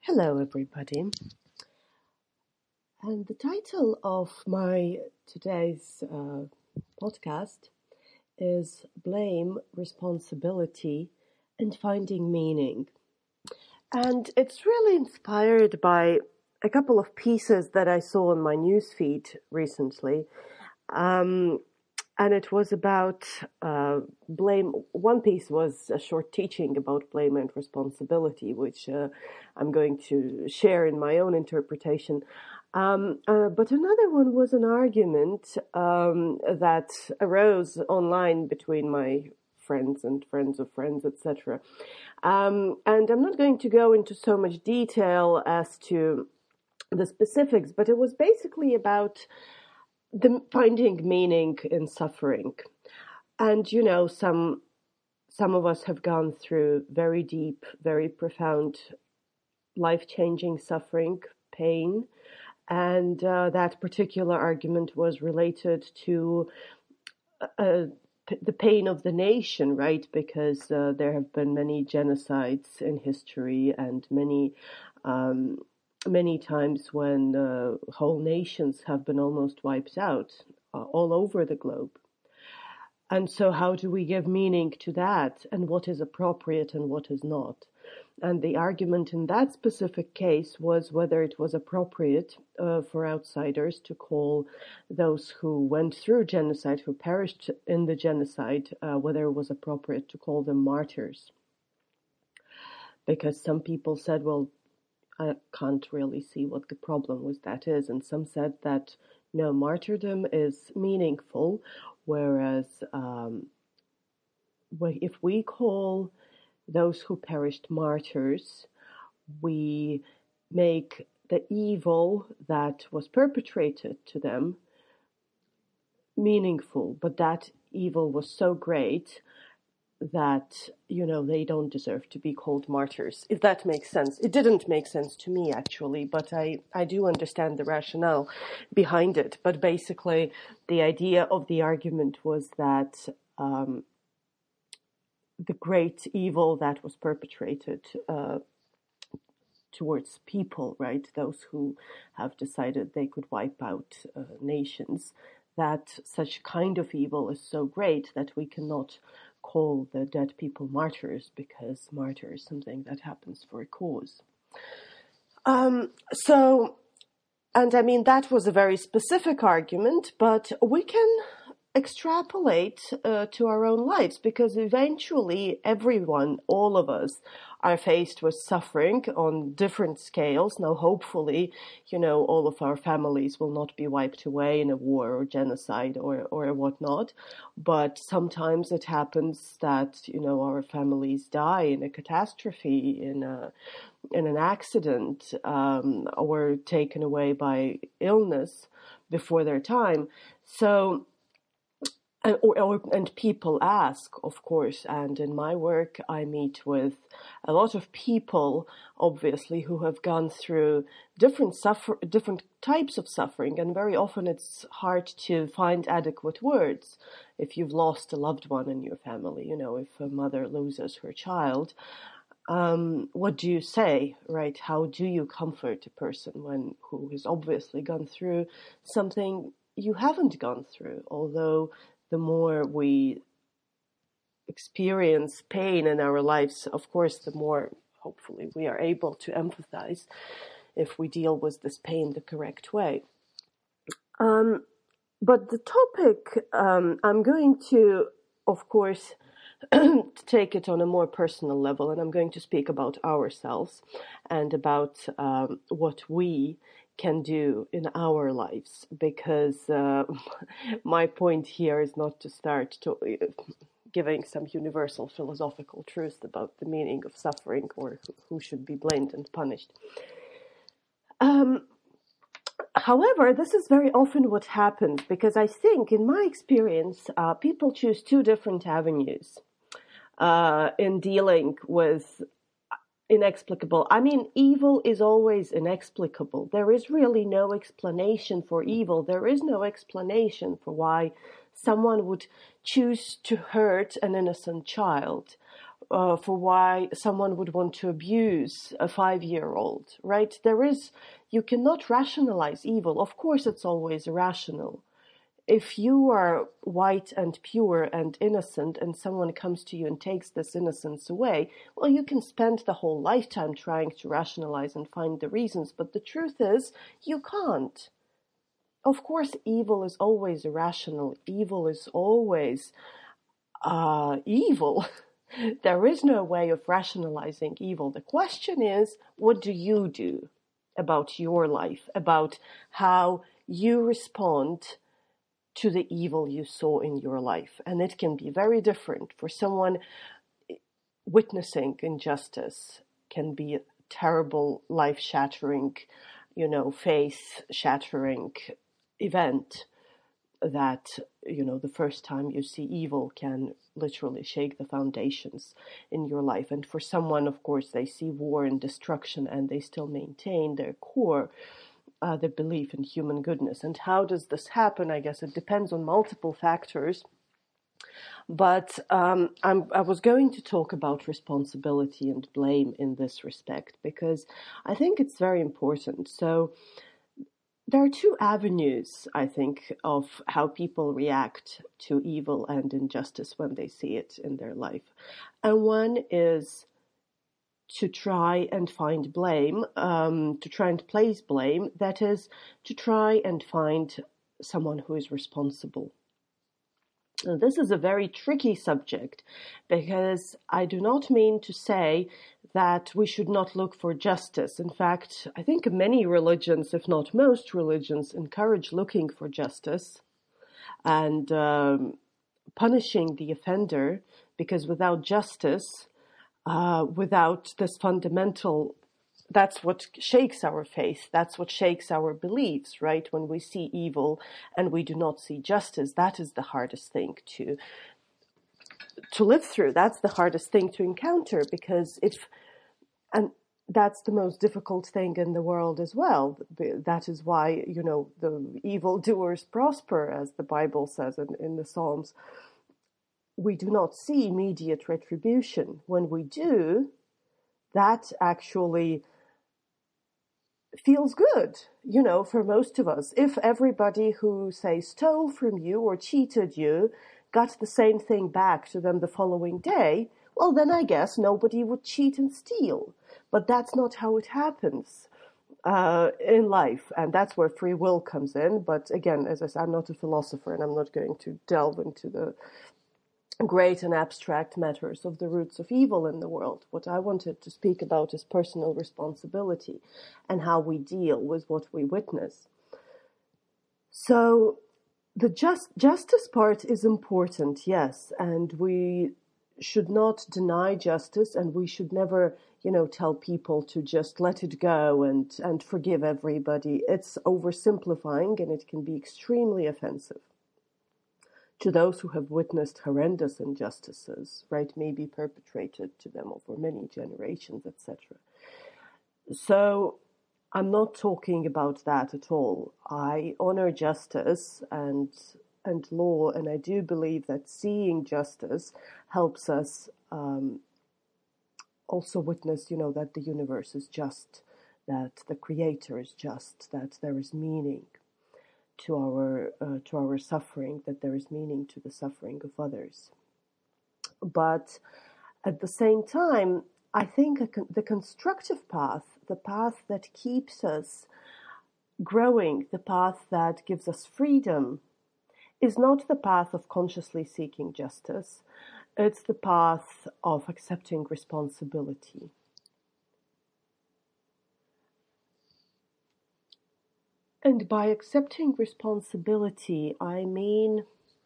Hello, everybody. And the title of my today's podcast is Blame, Responsibility, and Finding Meaning. And it's really inspired by a couple of pieces that I saw on my newsfeed recently. And it was about blame. One piece was a short teaching about blame and responsibility, which I'm going to share in my own interpretation. But another one was an argument that arose online between my friends and friends of friends, etc. And I'm not going to go into so much detail as to the specifics, but it was basically about the finding meaning in suffering. And some of us have gone through very deep, very profound, life-changing suffering, pain, and that particular argument was related to the pain of the nation, right? Because there have been many genocides in history and many times when whole nations have been almost wiped out all over the globe. And so how do we give meaning to that, and what is appropriate and what is not? And the argument in that specific case was whether it was appropriate for outsiders to call those who went through genocide, who perished in the genocide, whether it was appropriate to call them martyrs. Because some people said, well, I can't really see what the problem with that is. And some said that, no, martyrdom is meaningful, whereas if we call those who perished martyrs, we make the evil that was perpetrated to them meaningful. But that evil was so great that, they don't deserve to be called martyrs, if that makes sense. It didn't make sense to me, actually, but I do understand the rationale behind it. But basically, the idea of the argument was that the great evil that was perpetrated towards people, right, those who have decided they could wipe out nations, that such kind of evil is so great that we cannot call the dead people martyrs, because martyr is something that happens for a cause. And I mean, that was a very specific argument, but we can extrapolate to our own lives, because eventually everyone, all of us, are faced with suffering on different scales. Now, hopefully, all of our families will not be wiped away in a war or genocide or whatnot. But sometimes it happens that, our families die in a catastrophe, in an accident, or taken away by illness before their time. So, and people ask, of course, and in my work I meet with a lot of people, obviously, who have gone through different types of suffering, and very often it's hard to find adequate words. If you've lost a loved one in your family, if a mother loses her child, what do you say, right? How do you comfort a person who has obviously gone through something you haven't gone through? Although the more we experience pain in our lives, of course, the more, hopefully, we are able to empathize if we deal with this pain the correct way. But the topic, I'm going to, of course, take it on a more personal level, and I'm going to speak about ourselves and about what we can do in our lives, because my point here is not to start giving some universal philosophical truth about the meaning of suffering or who should be blamed and punished. However, this is very often what happens, because I think, in my experience, people choose two different avenues in dealing with inexplicable. I mean, evil is always inexplicable. There is really no explanation for evil. There is no explanation for why someone would choose to hurt an innocent child. for why someone would want to abuse a 5-year-old, right? You cannot rationalize evil. Of course, it's always irrational. If you are white and pure and innocent and someone comes to you and takes this innocence away, well, you can spend the whole lifetime trying to rationalize and find the reasons, but the truth is, you can't. Of course, evil is always irrational. Evil is always evil. There is no way of rationalizing evil. The question is, what do you do about your life, about how you respond to the evil you saw in your life? And it can be very different. For someone, witnessing injustice can be a terrible, life-shattering, faith-shattering event that, the first time you see evil can literally shake the foundations in your life. And for someone, of course, they see war and destruction and they still maintain their core, their belief in human goodness. And how does this happen? I guess it depends on multiple factors. But I was going to talk about responsibility and blame in this respect, because I think it's very important. So there are two avenues, I think, of how people react to evil and injustice when they see it in their life. And one is to try and find blame, to try and place blame, that is, to try and find someone who is responsible. Now, this is a very tricky subject, because I do not mean to say that we should not look for justice. In fact, I think many religions, if not most religions, encourage looking for justice and punishing the offender, because without justice, without this fundamental, that's what shakes our faith, that's what shakes our beliefs, right? When we see evil and we do not see justice, that is the hardest thing to live through. That's the hardest thing to encounter, because and that's the most difficult thing in the world as well. That is why, the evildoers prosper, as the Bible says in the Psalms. We do not see immediate retribution. When we do, that actually feels good, for most of us. If everybody who, say, stole from you or cheated you got the same thing back to them the following day, well, then I guess nobody would cheat and steal. But that's not how it happens in life, and that's where free will comes in. But again, as I said, I'm not a philosopher, and I'm not going to delve into the great and abstract matters of the roots of evil in the world. What I wanted to speak about is personal responsibility and how we deal with what we witness. So the justice part is important, yes, and we should not deny justice, and we should never, tell people to just let it go and forgive everybody. It's oversimplifying, and it can be extremely offensive to those who have witnessed horrendous injustices, right, maybe perpetrated to them over many generations, etc. So I'm not talking about that at all. I honor justice and law, and I do believe that seeing justice helps us also witness, that the universe is just, that the Creator is just, that there is meaning to our suffering, that there is meaning to the suffering of others. But at the same time, I think the constructive path, the path that keeps us growing, the path that gives us freedom, is not the path of consciously seeking justice. It's the path of accepting responsibility. And by accepting responsibility, I mean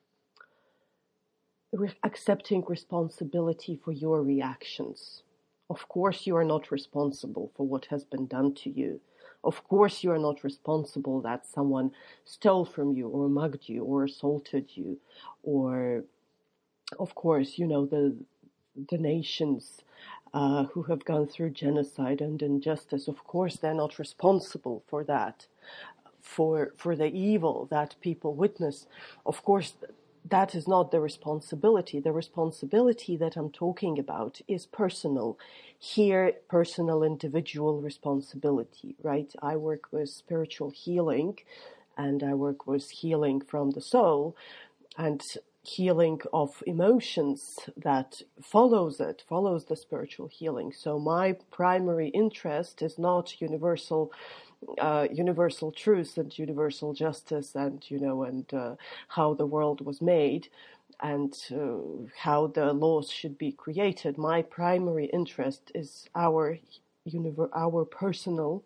accepting responsibility for your reactions. Of course, you are not responsible for what has been done to you. Of course, you are not responsible that someone stole from you or mugged you or assaulted you. Or, of course, the nations who have gone through genocide and injustice, of course, they're not responsible for that. For the evil that people witness. Of course, that is not the responsibility. The responsibility that I'm talking about is personal. Here, personal individual responsibility, right? I work with spiritual healing, and I work with healing from the soul, and healing of emotions that follows the spiritual healing. So my primary interest is not universal truth and universal justice, and how the world was made, and how the laws should be created. My primary interest is our personal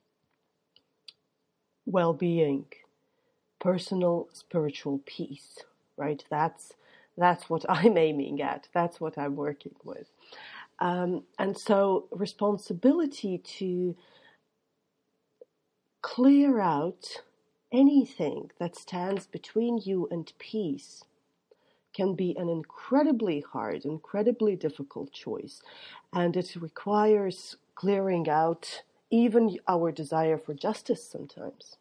well-being, personal spiritual peace. Right? That's what I'm aiming at. That's what I'm working with. And so responsibility to clear out anything that stands between you and peace can be an incredibly hard, incredibly difficult choice. And it requires clearing out even our desire for justice sometimes.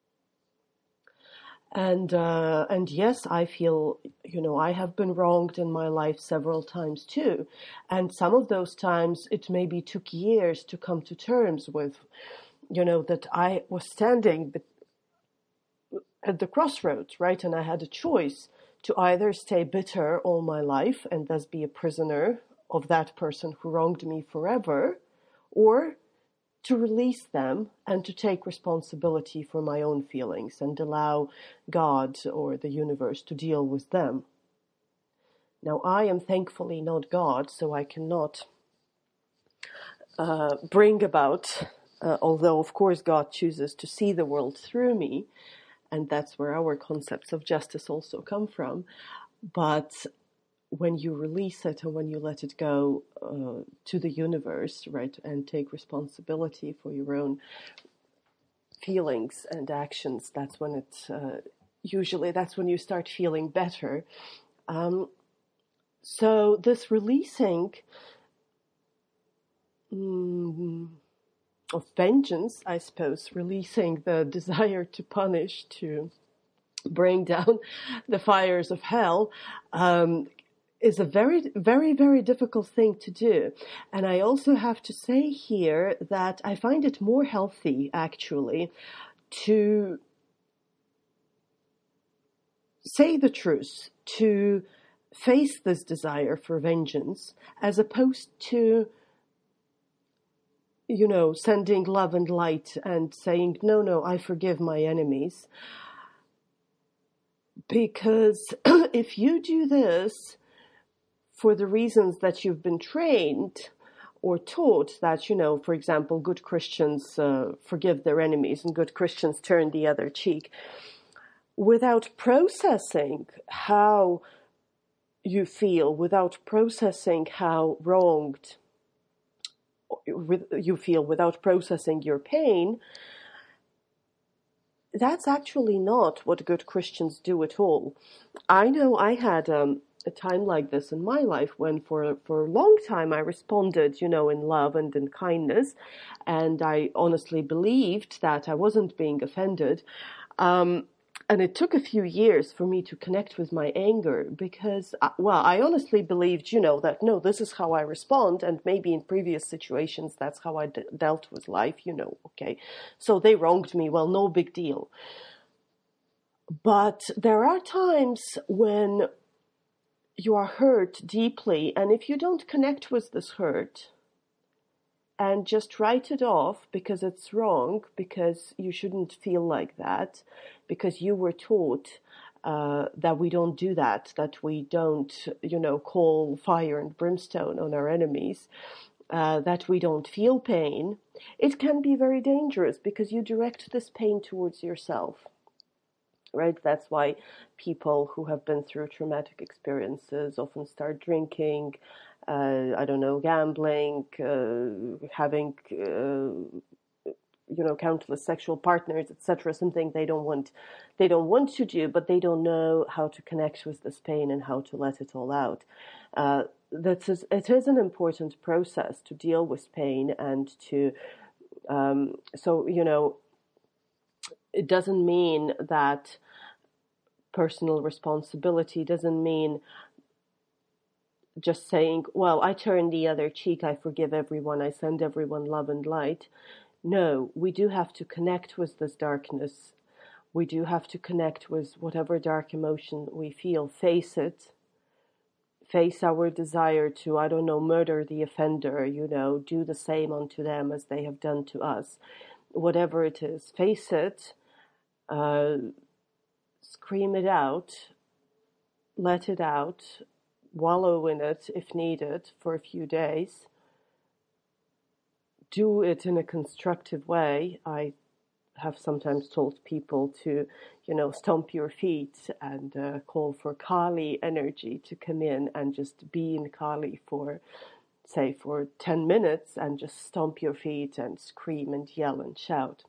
And yes, I feel, I have been wronged in my life several times too. And some of those times it maybe took years to come to terms with, that I was standing at the crossroads, right? And I had a choice to either stay bitter all my life and thus be a prisoner of that person who wronged me forever, or to release them and to take responsibility for my own feelings and allow God or the universe to deal with them. Now, I am thankfully not God, so I cannot bring about, although of course God chooses to see the world through me, and that's where our concepts of justice also come from. But when you release it and when you let it go to the universe, right, and take responsibility for your own feelings and actions, that's when it's that's when you start feeling better. So this releasing of vengeance, I suppose, releasing the desire to punish, to bring down the fires of hell, is a very, very, very difficult thing to do. And I also have to say here that I find it more healthy, actually, to say the truth, to face this desire for vengeance, as opposed to, sending love and light and saying, no, I forgive my enemies. Because if you do this for the reasons that you've been trained or taught, that, for example, good Christians forgive their enemies and good Christians turn the other cheek, without processing how you feel, without processing how wronged you feel, without processing your pain, that's actually not what good Christians do at all. I know I had a time like this in my life when for a long time I responded, in love and in kindness, and I honestly believed that I wasn't being offended. And it took a few years for me to connect with my anger because, I honestly believed, that, no, this is how I respond. And maybe in previous situations, that's how I dealt with life, okay. So they wronged me. Well, no big deal. But there are times when you are hurt deeply. And if you don't connect with this hurt and just write it off because it's wrong, because you shouldn't feel like that, because you were taught that we don't do that we don't, call fire and brimstone on our enemies, that we don't feel pain, it can be very dangerous because you direct this pain towards yourself. Right? That's why people who have been through traumatic experiences often start drinking, gambling, having, countless sexual partners, etc. Something they don't want to do, but they don't know how to connect with this pain and how to let it all out. It is an important process to deal with pain and to, it doesn't mean that personal responsibility doesn't mean just saying, well, I turn the other cheek, I forgive everyone, I send everyone love and light. No, we do have to connect with this darkness. We do have to connect with whatever dark emotion we feel, face it, face our desire to, I don't know, murder the offender, do the same unto them as they have done to us. Whatever it is, face it, scream it out, let it out, wallow in it if needed for a few days. Do it in a constructive way. I have sometimes told people to, stomp your feet and call for Kali energy to come in and just be in Kali for 10 minutes and just stomp your feet and scream and yell and shout.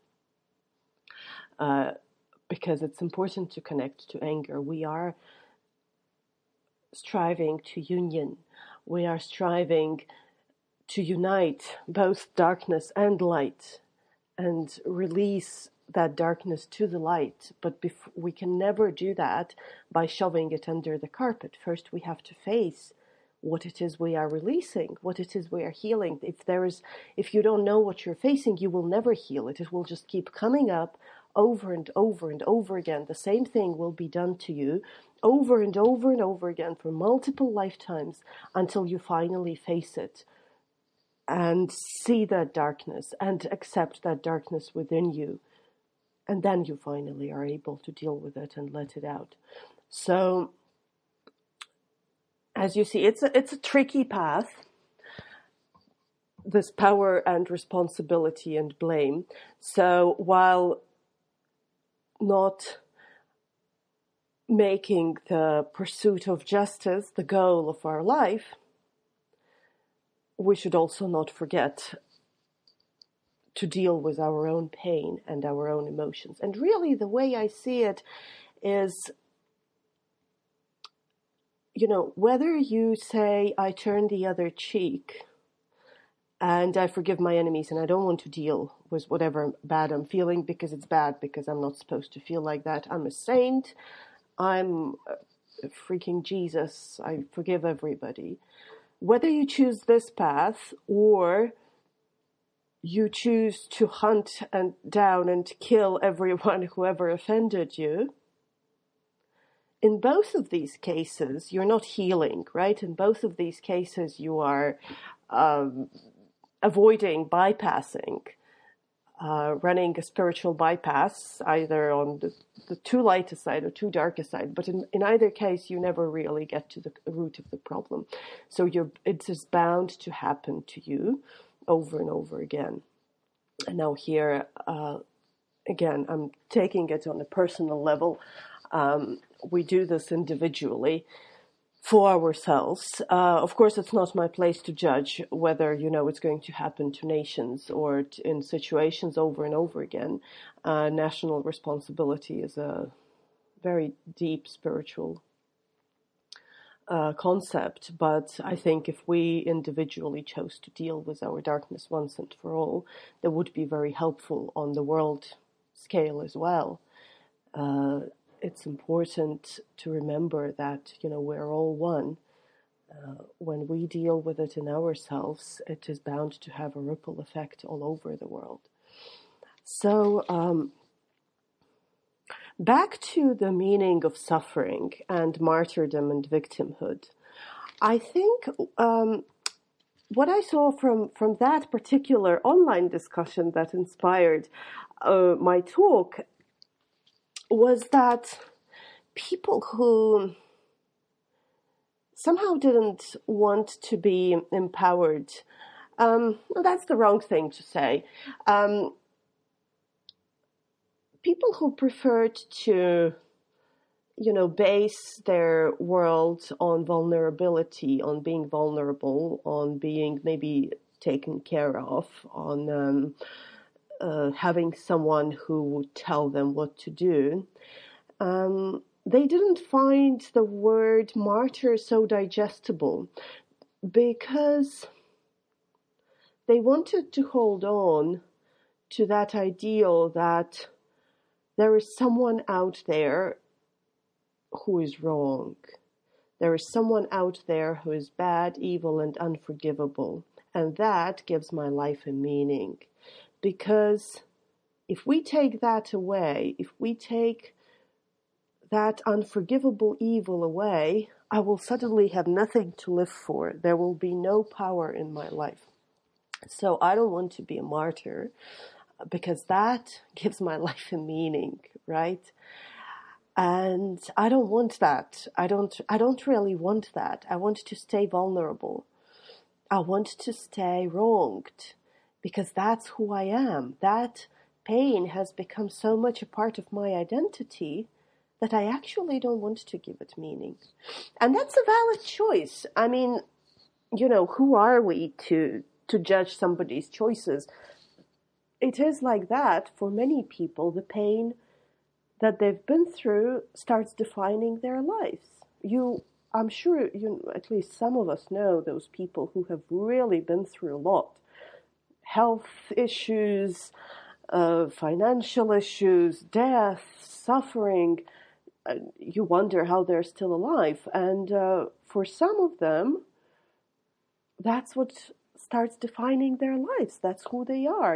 Because it's important to connect to anger. We are striving to union. We are striving to unite both darkness and light and release that darkness to the light. But we can never do that by shoving it under the carpet. First, we have to face what it is we are releasing, what it is we are healing. If you don't know what you're facing, you will never heal it. It will just keep coming up over and over and over again. The same thing will be done to you over and over and over again for multiple lifetimes until you finally face it and see that darkness and accept that darkness within you. And then you finally are able to deal with it and let it out. So, as you see, it's a tricky path, this power and responsibility and blame. So while not making the pursuit of justice the goal of our life, we should also not forget to deal with our own pain and our own emotions. And really, the way I see it is, whether you say, I turn the other cheek and I forgive my enemies and I don't want to deal with whatever bad I'm feeling because it's bad, because I'm not supposed to feel like that. I'm a saint. I'm a freaking Jesus. I forgive everybody. Whether you choose this path or you choose to hunt and down and kill everyone who ever offended you, in both of these cases, you're not healing, right? In both of these cases, you are avoiding, bypassing, running a spiritual bypass, either on the too lightest side or too darkest side. But in either case, you never really get to the root of the problem. So it is bound to happen to you over and over again. And now here, again, I'm taking it on a personal level. We do this individually for ourselves. Of course, it's not my place to judge whether, it's going to happen to nations or in situations over and over again. National responsibility is a very deep spiritual concept, but I think if we individually chose to deal with our darkness once and for all, that would be very helpful on the world scale as well. It's important to remember that, we're all one. When we deal with it in ourselves, it is bound to have a ripple effect all over the world. So, back to the meaning of suffering and martyrdom and victimhood. I think what I saw from that particular online discussion that inspired my talk was that people who somehow didn't want to be empowered, that's the wrong thing to say, people who preferred to, base their world on vulnerability, on being vulnerable, on being maybe taken care of, on having someone who would tell them what to do. They didn't find the word martyr so digestible because they wanted to hold on to that ideal that there is someone out there who is wrong. There is someone out there who is bad, evil, and unforgivable. And that gives my life a meaning. Because if we take that away, if we take that unforgivable evil away, I will suddenly have nothing to live for. There will be no power in my life. So I don't want to be a martyr, because that gives my life a meaning, right? And I don't want that. I don't really want that. I want to stay vulnerable. I want to stay wronged, because that's who I am. That pain has become so much a part of my identity that I actually don't want to give it meaning. And that's a valid choice. I mean, who are we to judge somebody's choices? It is like that for many people. The pain that they've been through starts defining their lives. I'm sure at least some of us know those people who have really been through a lot. Health issues, financial issues, death, suffering. You wonder how they're still alive. And for some of them, that's what starts defining their lives. That's who they are,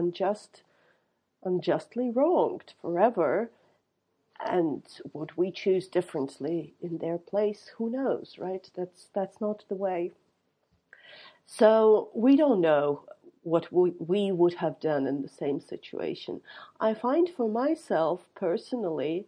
unjustly wronged forever. And would we choose differently in their place? Who knows, right? That's not the way. So we don't know what we would have done in the same situation. I find for myself personally,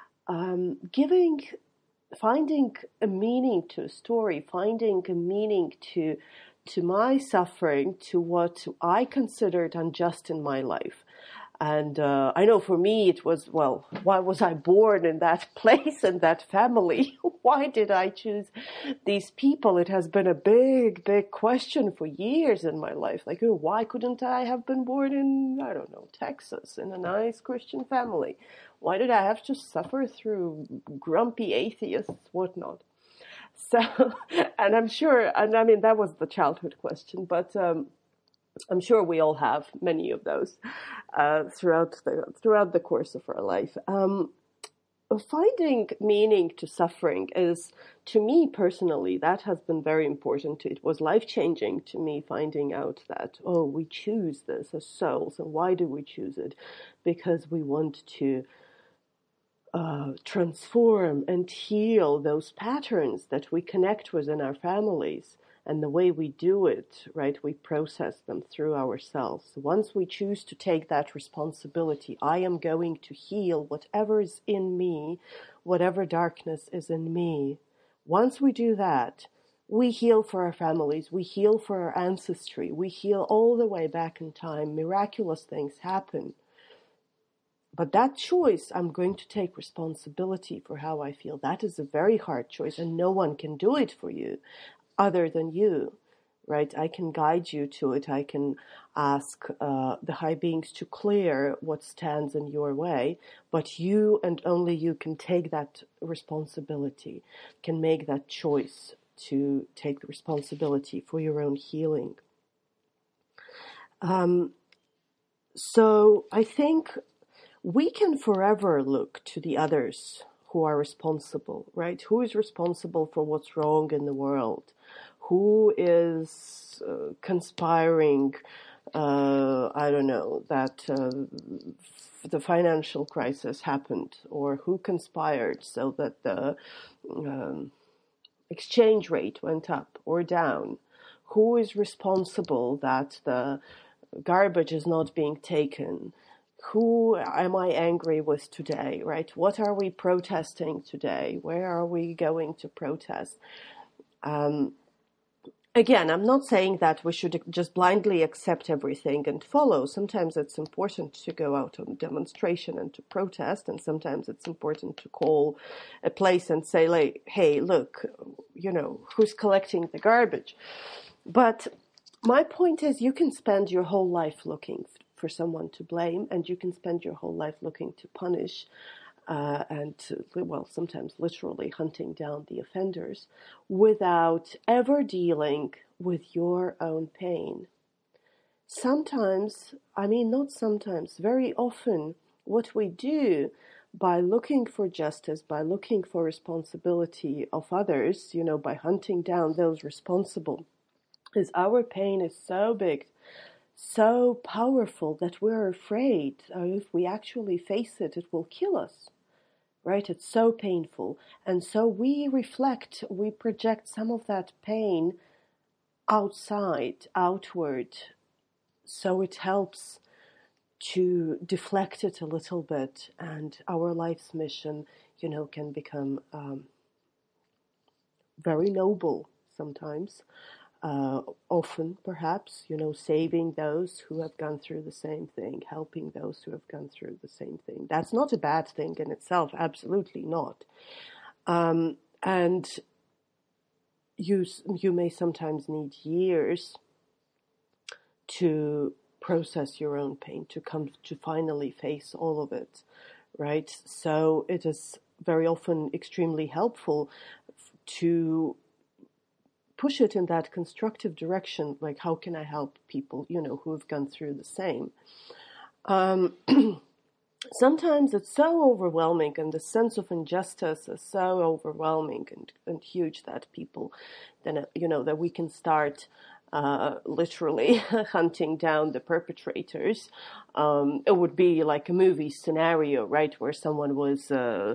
finding a meaning to a story, finding a meaning to my suffering, to what I considered unjust in my life. And I know for me it was, why was I born in that place and that family? Why did I choose these people? It has been a big, big question for years in my life. Like, why couldn't I have been born in, I don't know, Texas, in a nice Christian family? Why did I have to suffer through grumpy atheists, whatnot? So, and I'm sure, and I mean, that was the childhood question, but I'm sure we all have many of those throughout the course of our life. Finding meaning to suffering is, to me personally, that has been very important. It was life-changing to me, finding out that, we choose this as souls. And why do we choose it? Because we want to transform and heal those patterns that we connect with in our families. And the way we do it, right, we process them through ourselves. Once we choose to take that responsibility, I am going to heal whatever is in me, whatever darkness is in me. Once we do that, we heal for our families, we heal for our ancestry, we heal all the way back in time. Miraculous things happen. But that choice, I'm going to take responsibility for how I feel. That is a very hard choice, and no one can do it for you other than you, right? I can guide you to it. I can ask the high beings to clear what stands in your way, but you and only you can take that responsibility, can make that choice to take the responsibility for your own healing. So I think we can forever look to the others who are responsible, right? Who is responsible for what's wrong in the world? Who is conspiring, I don't know, that the financial crisis happened, or who conspired so that the exchange rate went up or down? Who is responsible that the garbage is not being taken? Who am I angry with today, right? What are we protesting today? Where are we going to protest? Again, I'm not saying that we should just blindly accept everything and follow. Sometimes it's important to go out on demonstration and to protest, and sometimes it's important to call a place and say, like, hey, look, who's collecting the garbage? But my point is, you can spend your whole life looking for someone to blame, and you can spend your whole life looking to punish sometimes literally hunting down the offenders without ever dealing with your own pain. Sometimes, not sometimes, very often, what we do by looking for justice, by looking for responsibility of others, by hunting down those responsible, is our pain is so big, so powerful that we're afraid if we actually face it, it will kill us. Right? It's so painful. And so we reflect, we project some of that pain outside, outward. So it helps to deflect it a little bit, and our life's mission, can become very noble sometimes. Often, perhaps, saving those who have gone through the same thing, helping those who have gone through the same thing. That's not a bad thing in itself, absolutely not. And you may sometimes need years to process your own pain, to come to finally face all of it, right? So it is very often extremely helpful to push it in that constructive direction, like how can I help people, who have gone through the same. Sometimes it's so overwhelming, and the sense of injustice is so overwhelming and huge that people, then that we can start literally hunting down the perpetrators. It would be like a movie scenario, right, where someone was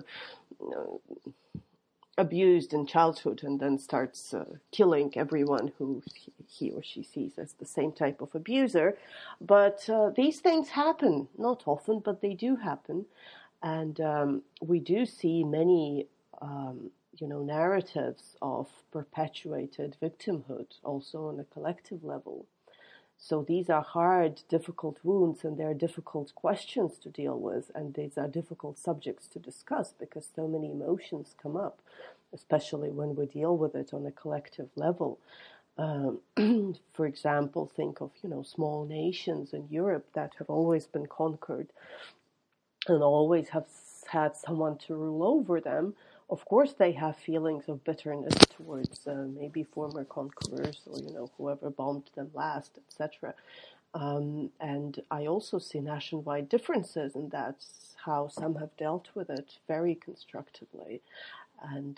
abused in childhood and then starts killing everyone who he or she sees as the same type of abuser. But these things happen, not often, but they do happen. And we do see many, narratives of perpetuated victimhood also on a collective level. So these are hard, difficult wounds, and they're difficult questions to deal with, and these are difficult subjects to discuss because so many emotions come up, especially when we deal with it on a collective level. For example, think of, small nations in Europe that have always been conquered and always have had someone to rule over them. Of course, they have feelings of bitterness towards maybe former conquerors or, whoever bombed them last, etc. And I also see nationwide differences, and that's how some have dealt with it very constructively and,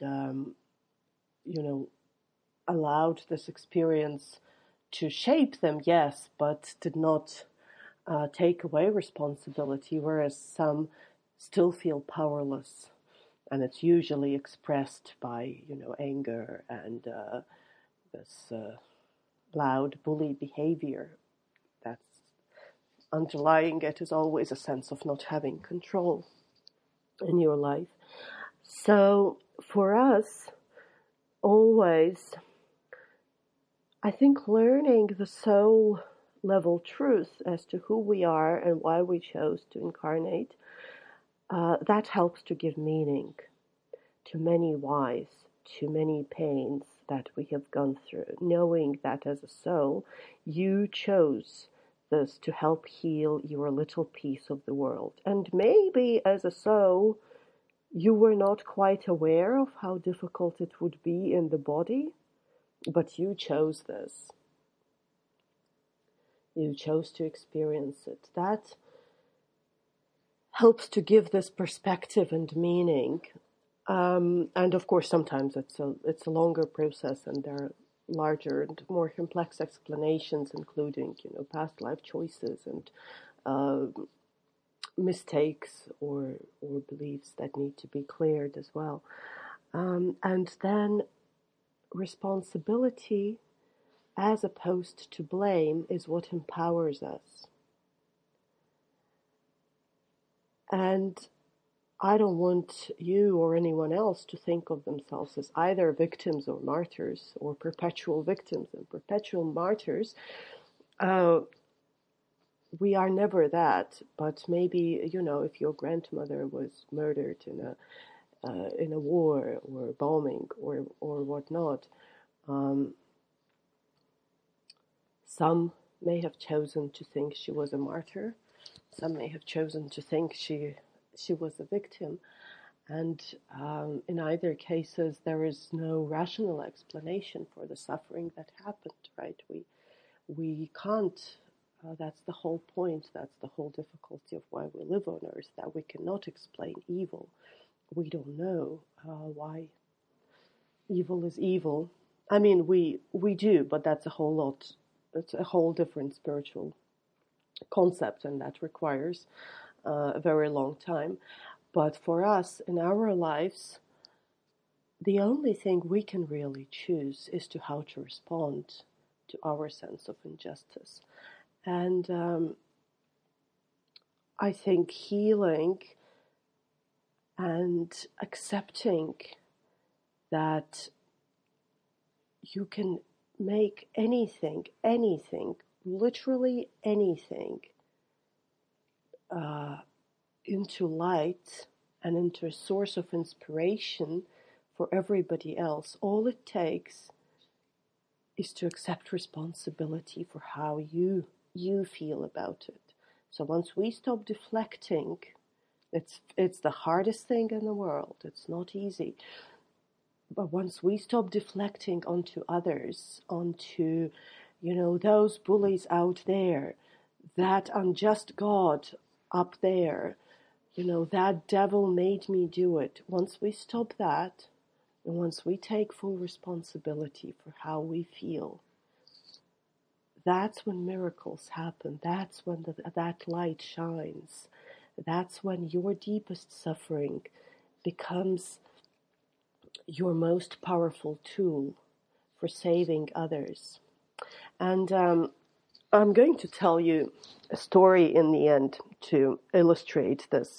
allowed this experience to shape them, yes, but did not take away responsibility, whereas some still feel powerless. And it's usually expressed by, anger and this loud bully behavior. That's underlying it is always a sense of not having control in your life. So for us, always, I think learning the soul level truth as to who we are and why we chose to incarnate, that helps to give meaning to many whys, to many pains that we have gone through, knowing that as a soul, you chose this to help heal your little piece of the world. And maybe as a soul, you were not quite aware of how difficult it would be in the body, but you chose this. You chose to experience it. That helps to give this perspective and meaning. And of course, sometimes it's a longer process, and there are larger and more complex explanations, including past life choices and mistakes or beliefs that need to be cleared as well. And then responsibility, as opposed to blame, is what empowers us. And I don't want you or anyone else to think of themselves as either victims or martyrs, or perpetual victims and perpetual martyrs. We are never that, but maybe, if your grandmother was murdered in a war or bombing or whatnot, some may have chosen to think she was a martyr. Some may have chosen to think she was a victim. And in either cases, there is no rational explanation for the suffering that happened, right? We can't That's the whole point. That's the whole difficulty of why we live on Earth, that we cannot explain evil. We don't know why evil is evil. I mean, we do, but that's a whole lot. It's a whole different spiritual concept, and that requires a very long time. But for us, in our lives, the only thing we can really choose is to how to respond to our sense of injustice. And I think healing and accepting that you can make anything, literally anything, into light and into a source of inspiration for everybody else. All it takes is to accept responsibility for how you feel about it. So once we stop deflecting, it's the hardest thing in the world. It's not easy. But once we stop deflecting onto others, onto, those bullies out there, that unjust God up there, that devil made me do it. Once we stop that, and once we take full responsibility for how we feel, that's when miracles happen. That's when that light shines. That's when your deepest suffering becomes your most powerful tool for saving others. And I'm going to tell you a story in the end to illustrate this.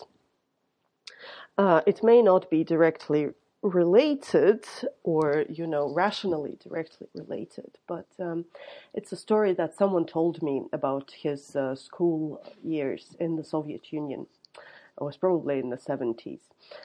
It may not be directly related or, rationally directly related, but it's a story that someone told me about his school years in the Soviet Union. It was probably in the 70s.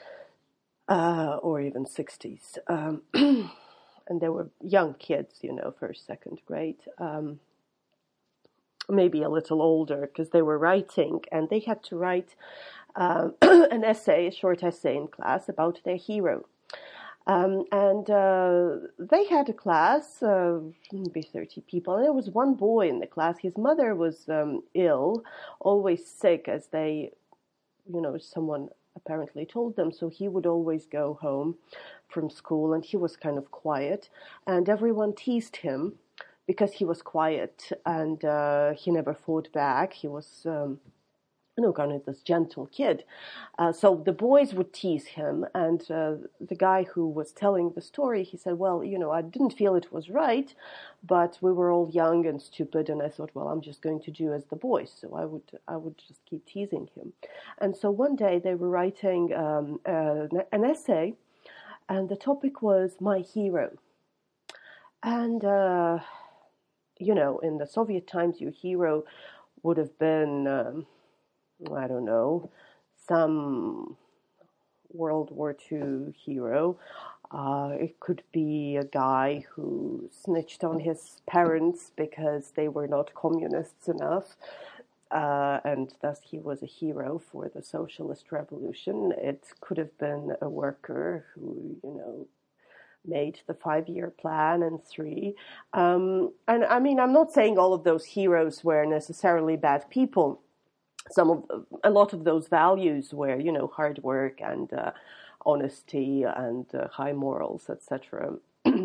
Or even 60s. And they were young kids, first, second grade, maybe a little older, because they were writing, and they had to write an essay, a short essay in class about their hero. And they had a class, maybe 30 people, and there was one boy in the class. His mother was ill, always sick, as they, someone apparently told them, so he would always go home from school, and he was kind of quiet, and everyone teased him because he was quiet, and he never fought back. He was kind of this gentle kid. So the boys would tease him, and the guy who was telling the story, he said, well, I didn't feel it was right, but we were all young and stupid, and I thought, well, I'm just going to do as the boys, so I would just keep teasing him. And so one day they were writing an essay, and the topic was my hero. And, in the Soviet times, your hero would have been I don't know, some World War II hero. It could be a guy who snitched on his parents because they were not communists enough, and thus he was a hero for the socialist revolution. It could have been a worker who, made the 5-year plan in 3. And I mean, I'm not saying all of those heroes were necessarily bad people. A lot of those values were, hard work and honesty and high morals, etc.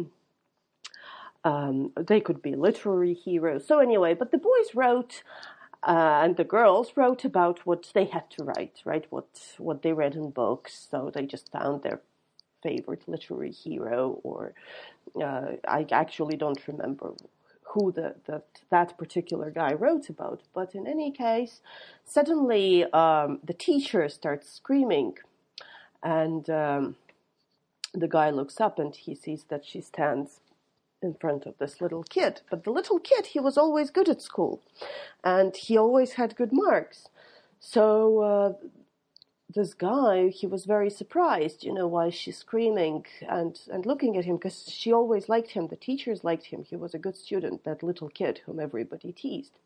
They could be literary heroes. So anyway, but the boys wrote and the girls wrote about what they had to write, right? What they read in books. So they just found their favorite literary hero, or I actually don't remember who that particular guy wrote about. But in any case, suddenly the teacher starts screaming, and the guy looks up and he sees that she stands in front of this little kid. But the little kid, he was always good at school, and he always had good marks. So this guy, he was very surprised, why she's screaming and looking at him, because she always liked him. The teachers liked him. He was a good student, that little kid whom everybody teased.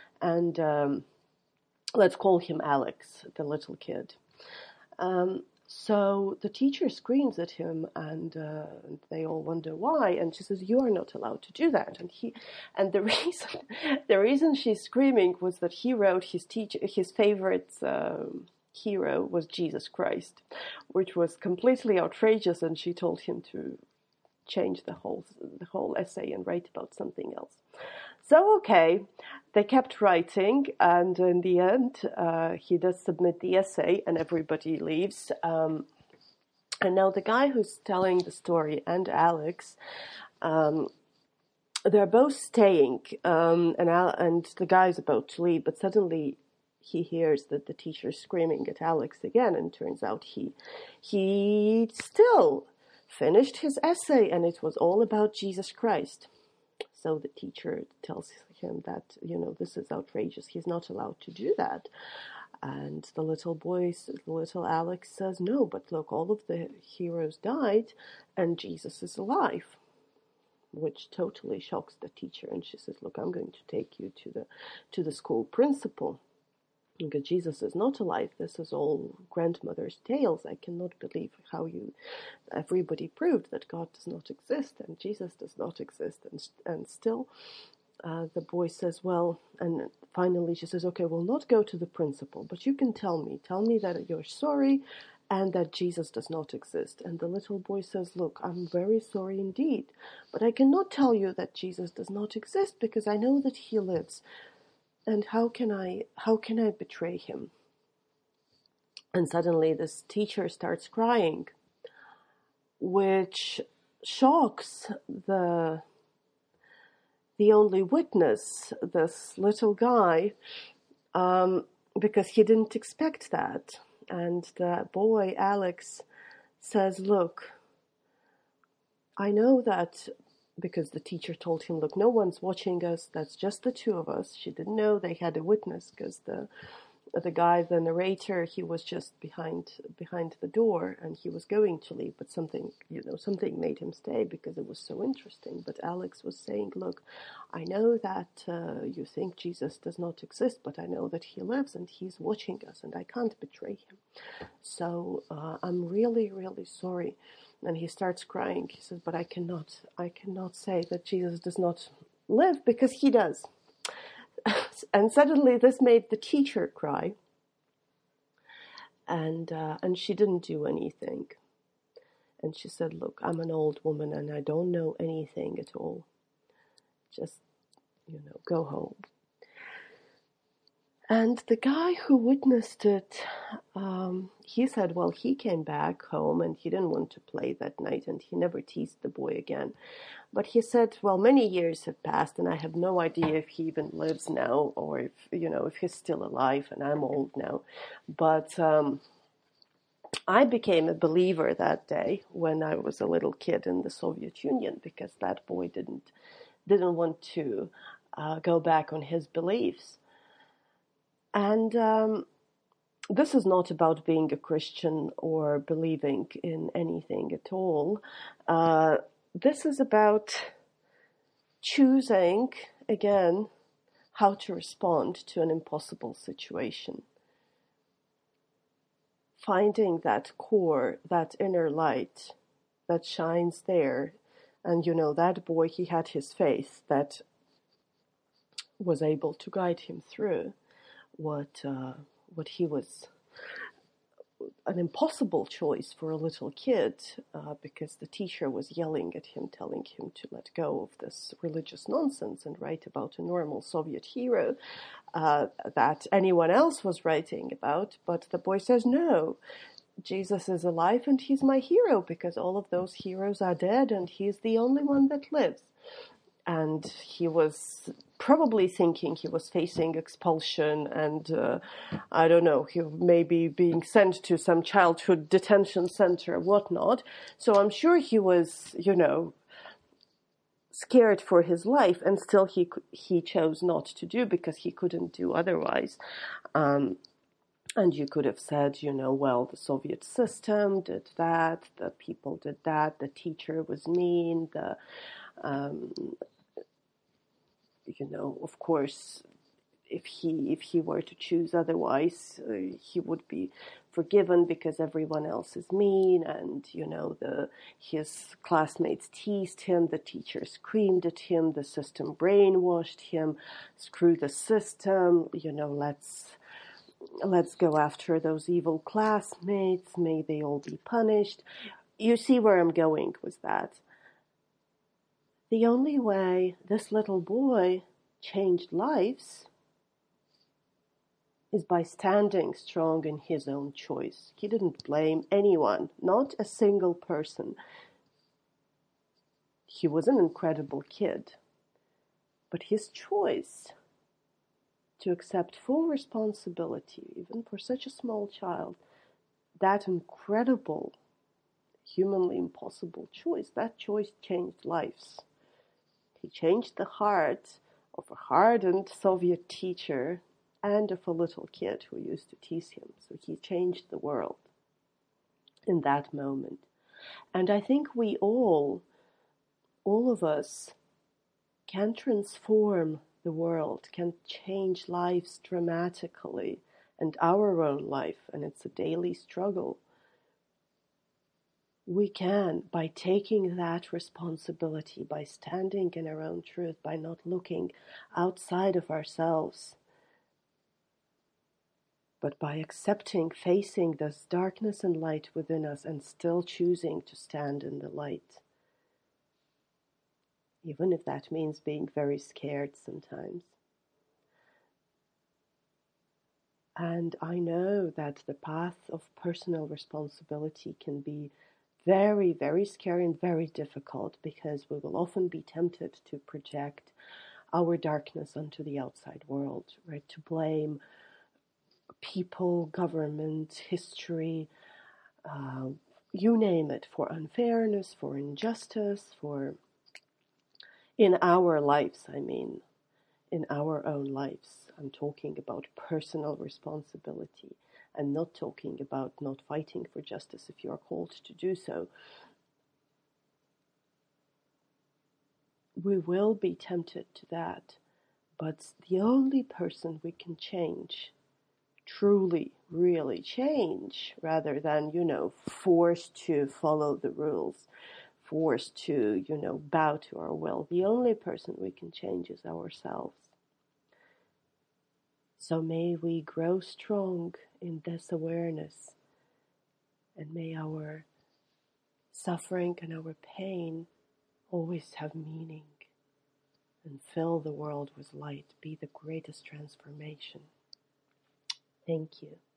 And let's call him Alex, the little kid. So the teacher screams at him, and they all wonder why. And she says, "You are not allowed to do that." And the reason she's screaming was that he wrote his favorite hero was Jesus Christ, which was completely outrageous. And she told him to change the whole essay and write about something else. So, okay, they kept writing, and in the end, he does submit the essay, and everybody leaves. And now the guy who's telling the story and Alex, they're both staying, and the guy's about to leave, but suddenly he hears that the teacher's screaming at Alex again, and turns out he still finished his essay, and it was all about Jesus Christ. So the teacher tells him that, this is outrageous. He's not allowed to do that. And the little Alex says, no, but look, all of the heroes died and Jesus is alive, which totally shocks the teacher. And she says, look, I'm going to take you to the school principal. Because Jesus is not alive. This is all grandmother's tales. I cannot believe how everybody proved that God does not exist and Jesus does not exist. And still, the boy says, well, and finally she says, okay, we'll not go to the principal, but you can tell me that you're sorry and that Jesus does not exist. And the little boy says, look, I'm very sorry indeed, but I cannot tell you that Jesus does not exist because I know that he lives. And how can I betray him? And suddenly this teacher starts crying, which shocks the only witness, this little guy, because he didn't expect that. And the boy, Alex, says, look, I know that, because the teacher told him, look, no one's watching us, that's just the two of us. She didn't know they had a witness, because the guy, the narrator, he was just behind the door, and he was going to leave, but something made him stay, because it was so interesting. But Alex was saying, look, I know that you think Jesus does not exist, but I know that he lives, and he's watching us, and I can't betray him. So I'm really, really sorry. And he starts crying. He says, but I cannot say that Jesus does not live, because he does. And suddenly this made the teacher cry. And she didn't do anything. And she said, look, I'm an old woman and I don't know anything at all. Just, go home. And the guy who witnessed it, he said, well, he came back home and he didn't want to play that night and he never teased the boy again. But he said, well, many years have passed and I have no idea if he even lives now or if he's still alive, and I'm old now. But I became a believer that day when I was a little kid in the Soviet Union, because that boy didn't want to go back on his beliefs. And this is not about being a Christian or believing in anything at all. This is about choosing, again, how to respond to an impossible situation. Finding that core, that inner light that shines there. And that boy, he had his faith that was able to guide him through what he was, an impossible choice for a little kid, because the teacher was yelling at him, telling him to let go of this religious nonsense and write about a normal Soviet hero that anyone else was writing about. But the boy says, no, Jesus is alive and he's my hero, because all of those heroes are dead and he's the only one that lives. And he was probably thinking he was facing expulsion and, I don't know, he may be being sent to some childhood detention center or whatnot. So I'm sure he was, scared for his life, and still he chose not to do, because he couldn't do otherwise. And you could have said, well, the Soviet system did that, the people did that, the teacher was mean, of course, if he were to choose otherwise, he would be forgiven because everyone else is mean, and his classmates teased him, the teacher screamed at him, the system brainwashed him. Screw the system, let's go after those evil classmates, may they all be punished. You see where I'm going with that. The only way this little boy changed lives is by standing strong in his own choice. He didn't blame anyone, not a single person. He was an incredible kid, but his choice to accept full responsibility, even for such a small child, that incredible, humanly impossible choice, that choice changed lives. He changed the heart of a hardened Soviet teacher and of a little kid who used to tease him. So he changed the world in that moment. And I think we all of us, can transform the world, can change lives dramatically, and our own life, and it's a daily struggle. We can, by taking that responsibility, by standing in our own truth, by not looking outside of ourselves, but by accepting, facing this darkness and light within us and still choosing to stand in the light. Even if that means being very scared sometimes. And I know that the path of personal responsibility can be very, very scary and very difficult, because we will often be tempted to project our darkness onto the outside world, right? To blame people, government, history, you name it, for unfairness, for injustice, for in our lives, in our own lives. I'm talking about personal responsibility. I'm not talking about not fighting for justice if you are called to do so. We will be tempted to that, but the only person we can change, truly, really change, rather than, forced to follow the rules, forced to, bow to our will. The only person we can change is ourselves. So may we grow strong in this awareness, and may our suffering and our pain always have meaning and fill the world with light, be the greatest transformation. Thank you.